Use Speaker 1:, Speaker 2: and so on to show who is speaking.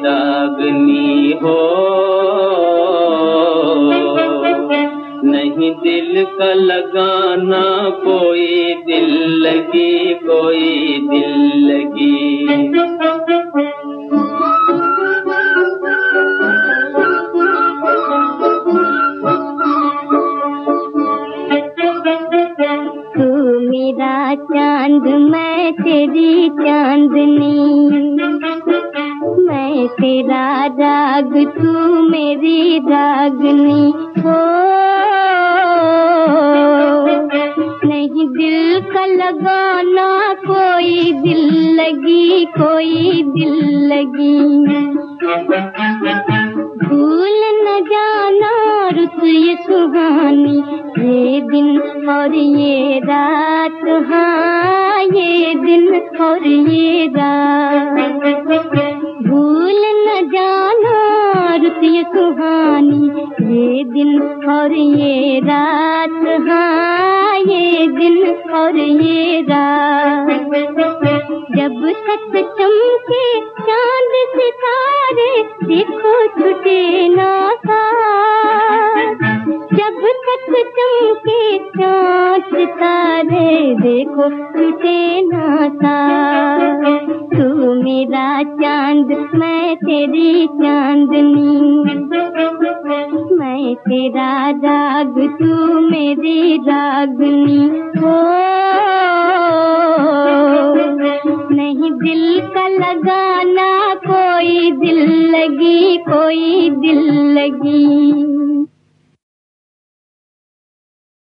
Speaker 1: रागनी हो, नहीं दिल का लगाना कोई दिल लगी, कोई दिल लगी। तू मेरा चांद मैं तेरी चांदनी, मैं तेरा राग तू मेरी रागनी हो, नहीं दिल का लगाना कोई दिल लगी, कोई दिल लगी। भूल न जाना रुत ये सुहानी, ये दिन और ये रात, हाँ ये दिन और ये रात। भूल न जाना रुत ये सुहानी, ये दिन और ये रात, हाँ ये दिन और ये रात। जब तक चमके चांद सितारे देखो छूटे ना साथ, जब तक चमके चांद सितारे देखो छूटे ना साथ। तू मेरा चांद मैं तेरी चांदनी, मैं तेरा राग तू मेरी रागनी हो, नहीं दिल का लगाना कोई दिल लगी, कोई दिल लगी।